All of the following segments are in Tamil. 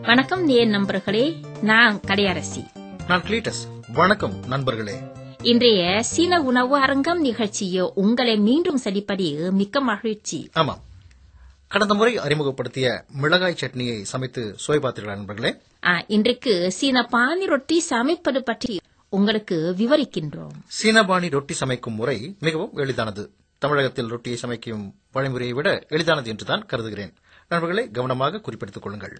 வணக்கம் நேர் நண்பர்களே, நான் கடையரசி. நான் கிளீட்டஸ். வணக்கம் நண்பர்களே. இன்றைய சீன உணவு அரங்கம் நிகழ்ச்சியை உங்களை மீண்டும் சந்திப்பதில் மிக்க மகிழ்ச்சி. ஆமாம், கடந்த முறை அறிமுகப்படுத்திய மிளகாய் சட்னியை சமைத்து சுவை பார்த்தீர்களா நண்பர்களே? இன்றைக்கு சீன பாணி ரொட்டி சமைப்பது பற்றி உங்களுக்கு விவரிக்கின்றோம். சீனபாணி ரொட்டி சமைக்கும் முறை மிகவும் எளிதானது. தமிழகத்தில் ரொட்டியை சமைக்கும் வழிமுறையை விட எளிதானது என்றுதான் கருதுகிறேன். நண்பர்களே, கவனமாக குறிப்பெடுத்துக் கொள்ளுங்கள்.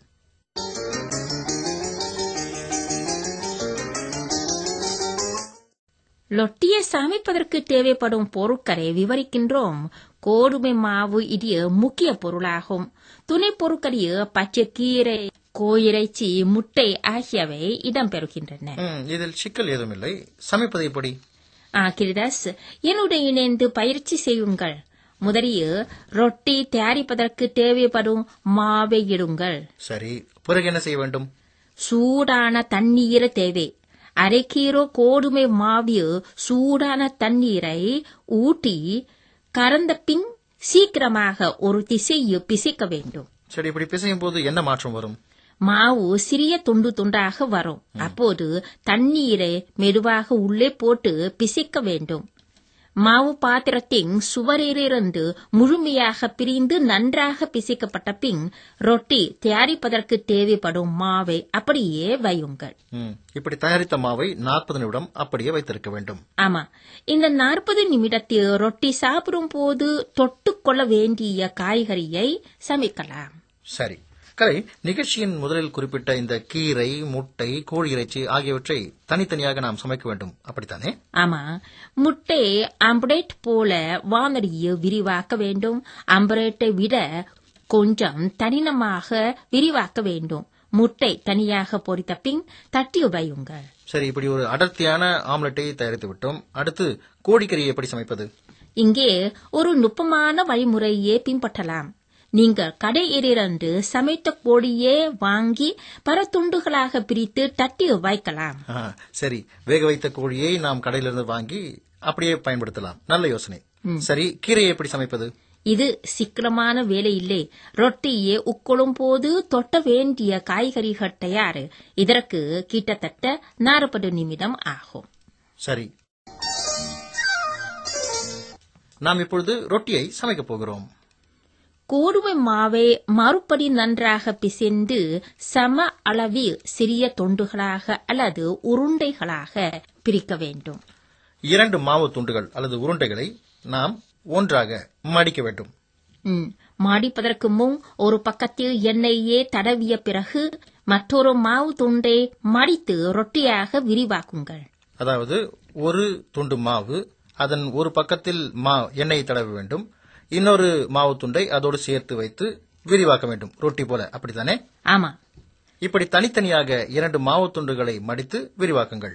ரொட்டியை சமைப்பதற்கு தேவைப்படும் பொருட்களை விவரிக்கின்றோம். கோதுமை மாவு இது முக்கிய பொருளாகும். துணை பொருட்களில் பச்சை கீரை, கோயிறைச்சி, முட்டை ஆகியவை இடம்பெறுகின்றன. இதில் சிக்கல் ஏதும் இல்லை. சமைப்பது எப்படி? கிரிதாஸ், என்னுடன் இணைந்து பயிற்சி செய்யுங்கள். முதலில் ரொட்டி தயாரிப்பதற்கு தேவைப்படும் மாவை இடுங்கள். சரி, பிறகு என்ன செய்ய வேண்டும்? சூடான தண்ணீர் தேவை. அரை கிலோ கோதுமை மாவில் சூடான தண்ணீரை ஊட்டி கறந்த பின் சீக்கிரமாக ஒரு திசையில் பிசைக்க வேண்டும். சரி, இப்படி பிசையும் போது என்ன மாற்றம் வரும்? மாவு சிறிய துண்டு துண்டாக வரும். அப்போது தண்ணீரை மெதுவாக உள்ளே போட்டு பிசைக்க வேண்டும். மாவு பாத்திரத்தின் சுவரிலிருந்து முழுமையாக பிரிந்து நன்றாக பிசைக்கப்பட்ட பின் ரொட்டி தயாரிப்பதற்கு தேவைப்படும் மாவை அப்படியே வையுங்கள். இப்படி தயாரித்த மாவை 40 நிமிடம் அப்படியே வைத்திருக்க வேண்டும். ஆமா, இந்த 40 நிமிடத்தில் ரொட்டி சாப்பிடும் போது தொட்டுக்கொள்ள வேண்டிய காய்கறியை சமைக்கலாம். சரி கலை, நிகழ்ச்சியின் முதலில் குறிப்பிட்ட இந்த கீரை, முட்டை, கோழி இறைச்சி ஆகியவற்றை தனித்தனியாக நாம் சமைக்க வேண்டும், அப்படித்தானே? ஆமா, முட்டை ஆம்லேட் போல வானொலியில் விரிவாக்க வேண்டும். ஆம்லேட்டை விட கொஞ்சம் தனினமாக விரிவாக்க வேண்டும். முட்டை தனியாக பொரித்த பின் தட்டி வையுங்கள். சரி, இப்படி ஒரு அடர்த்தியான ஆம்லெட்டை தயாரித்து விட்டோம். அடுத்து கோழிக்கறியை எப்படி சமைப்பது? இங்கே ஒரு நுட்பமான வழிமுறையை பின்பற்றலாம். நீங்கள் கடையிலிருந்து சமைத்த கோழியே வாங்கி பல துண்டுகளாக பிரித்து தட்டி வைக்கலாம். சரி, வேக வைத்த கோழியை நாம் கடையிலிருந்து வாங்கி அப்படியே பயன்படுத்தலாம். நல்ல யோசனை. சரி, கீரையை எப்படி சமைப்பது? இது சிக்கனமான வேலை இல்லை. ரொட்டியை உட்கொள்ளும் போது தொட்ட வேண்டிய காய்கறிகள் தயார். இதற்கு கிட்டத்தட்ட 40 நிமிடம் ஆகும். சரி, நாம் இப்பொழுது ரொட்டியை சமைக்கப் போகிறோம். கோதுமை மாவை மறுபடி நன்றாக பிசைந்து சம அளவில் சிறிய தொண்டுகளாக அல்லது உருண்டைகளாக பிரிக்க வேண்டும். 2 மாவு துண்டுகள் அல்லது உருண்டைகளை நாம் ஒன்றாக மடிக்க வேண்டும். மடிப்பதற்கு முன் ஒரு பக்கத்தில் எண்ணெயை தடவிய பிறகு மற்றொரு மாவு துண்டை மடித்து ரொட்டியாக விரிவாக்குங்கள். அதாவது ஒரு துண்டு மாவு, அதன் ஒரு பக்கத்தில் எண்ணெயை தடவ வேண்டும். இன்னொரு மாவு துண்டை அதோடு சேர்த்து வைத்து விரிவாக்க வேண்டும், ரொட்டி போல, அப்படித்தானே? ஆமா. இப்படி தனித்தனியாக 2 மாவு துண்டுகளை மடித்து விரிவாக்குங்கள்.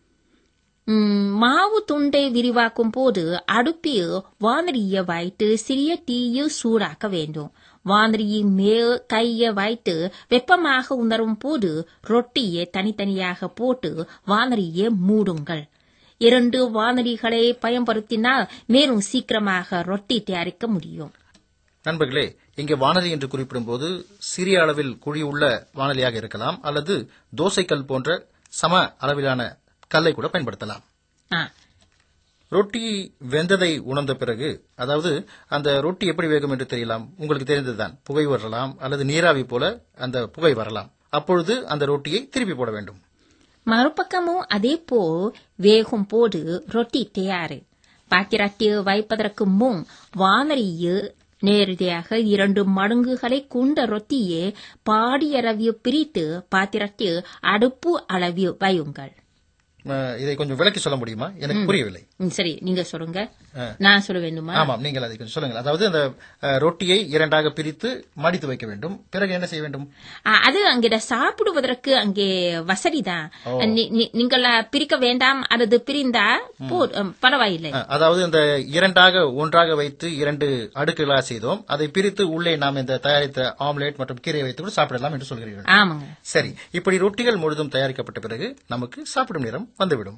மாவு துண்டை விரிவாக்கும் போது அடுப்பில் வானொலியை வைத்து சிறிய தீயில் சூடாக்க வேண்டும். வானொலியின் மேல் கையை வைத்து வெப்பமாக உணரும் போது ரொட்டியை தனித்தனியாக போட்டு வானொலியை மூடுங்கள். 2 வானொலிகளை பயன்படுத்தினால் மேலும் சீக்கிரமாக ரொட்டி தயாரிக்க முடியும். நண்பர்களே, இங்கே வானொலி என்று குறிப்பிடும் போது சிறிய அளவில் குழி உள்ள வானொலியாக இருக்கலாம், அல்லது தோசைக்கல் போன்ற சம அளவிலான கல்லை கூட பயன்படுத்தலாம். ரொட்டி வெந்ததை உணர்ந்த பிறகு, அதாவது அந்த ரொட்டி எப்படி வேகும் என்று தெரியலாம். உங்களுக்கு தெரிந்ததுதான், புகை வரலாம் அல்லது நீராவி போல அந்த புகை வரலாம். அப்பொழுது அந்த ரொட்டியை திருப்பி போட வேண்டும். மறுபக்கமும் அதே போல் வேகும் போது ரொட்டி தயார். பாத்திரத்தில் வைப்பதற்கு முன் வானொலியில் நேரடியாக 2 மடங்குகளை கொண்ட ரொட்டியை பாதி அளவில் பிரித்து பாத்திரத்தில் அடுப்பு அளவில் வையுங்கள். இதை கொஞ்சம் விளக்கி சொல்ல முடியுமா? எனக்கு புரியவில்லை. சரி, நீங்க சொல்லுங்க. நான் சொல்ல வேண்டுமா? ஆமாம், நீங்கள் அதை கொஞ்சம் சொல்லுங்கள். அதாவது அந்த ரொட்டியை 2ஆக பிரித்து மடித்து வைக்க வேண்டும். பிறகு என்ன செய்ய வேண்டும்? அது அங்கே சாப்பிடுவதற்கு அங்கே வசதிதான். நீங்கள் பிரிக்க வேண்டாம், அல்லது பிரிந்தா பரவாயில்லை. அதாவது இந்த 2ஆக ஒன்றாக வைத்து 2 அடுக்குகளாக செய்தோம். அதை பிரித்து உள்ளே நாம் இந்த தயாரித்த ஆம்லேட் மற்றும் கீரை வைத்து கூட சாப்பிடலாம் என்று சொல்கிறீர்கள். ஆமாங்க. சரி, இப்படி ரொட்டிகள் முழுதும் தயாரிக்கப்பட்ட பிறகு நமக்கு சாப்பிடும் நேரம் வந்துவிடும்.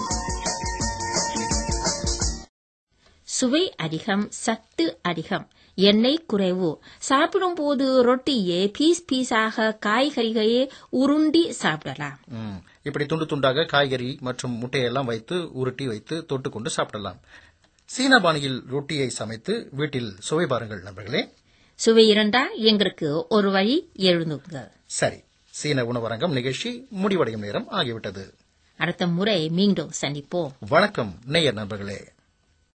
சுவை அதிகம், சத்து அதிகம். எண்ணெய் குறைவு. சாப்பிடும் போது ரொட்டியை பீஸ் பீஸாக காய்கறிகையை உருண்டி சாப்பிடலாம். இப்படி துண்டு துண்டாக காய்கறி மற்றும் முட்டையெல்லாம் வைத்து உருட்டி வைத்து தொட்டுக்கொண்டு சாப்பிடலாம். சீன பாணியில் ரொட்டியை சமைத்து வீட்டில் சுவை பாருங்கள் நண்பர்களே. சுவை இரண்டா எங்களுக்கு ஒரு வழி எழுந்துங்கள். சரி, சீன உணவரங்கம் நிகழ்ச்சி முடிவடையும் நேரம் ஆகிவிட்டது. அடுத்த முறை மீண்டும் சந்திப்போம். வணக்கம் நேயர் நண்பர்களே.